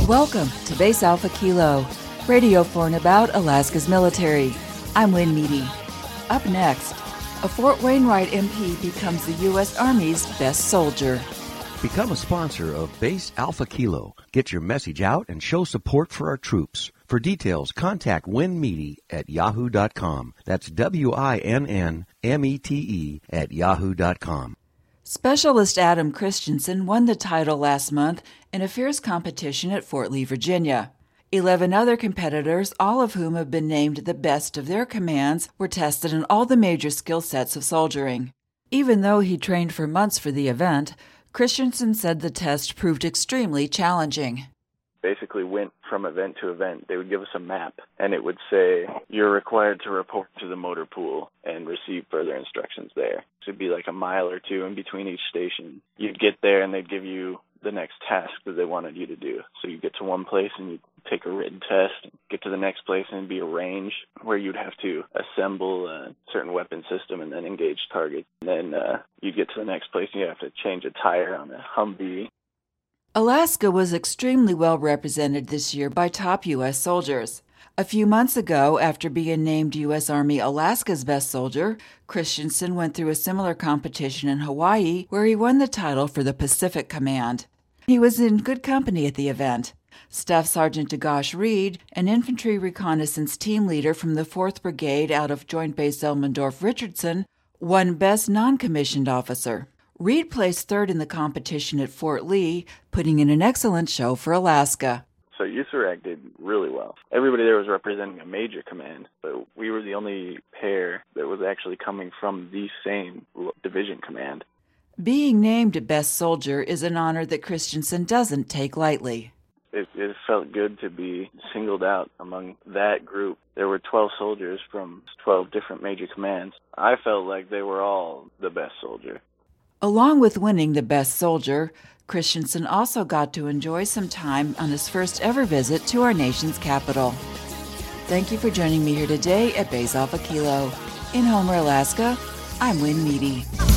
Welcome to Base Alpha Kilo, radio for and about Alaska's military. I'm Lynn Meady. Up next, a Fort Wainwright MP becomes the U.S. Army's best soldier. Become a sponsor of Base Alpha Kilo. Get your message out and show support for our troops. For details, contact WinMeaty at yahoo.com. That's WINNMETE at yahoo.com. Specialist Adam Christensen won the title last month in a fierce competition at Fort Lee, Virginia. 11 other competitors, all of whom have been named the best of their commands, were tested in all the major skill sets of soldiering. Even though he trained for months for the event, Christensen said the test proved extremely challenging. Basically went from event to event. They would give us a map, and it would say, you're required to report to the motor pool and receive further instructions there. So it'd be like a mile or two in between each station. You'd get there, and they'd give you the next task that they wanted you to do. So you get to one place, and you take a written test, get to the next place, and it'd be a range where you'd have to assemble a certain weapon system and then engage targets. And then you'd get to the next place, and you'd have to change a tire on a Humvee. Alaska was extremely well represented this year by top U.S. soldiers. A few months ago, after being named U.S. Army Alaska's best soldier, Christensen went through a similar competition in Hawaii, where he won the title for the Pacific Command. He was in good company at the event. Staff Sergeant DeGosh Reed, an infantry reconnaissance team leader from the 4th Brigade out of Joint Base Elmendorf-Richardson, won Best Non-Commissioned Officer. Reed placed third in the competition at Fort Lee, putting in an excellent show for Alaska. So USARAC did really well. Everybody there was representing a major command, but we were the only pair that was actually coming from the same division command. Being named Best Soldier is an honor that Christensen doesn't take lightly. It felt good to be singled out among that group. There were 12 soldiers from 12 different major commands. I felt like they were all the best soldier. Along with winning the Best Soldier, Christensen also got to enjoy some time on his first ever visit to our nation's capital. Thank you for joining me here today at Base Alpha Kilo. In Homer, Alaska, I'm Lynn Meady.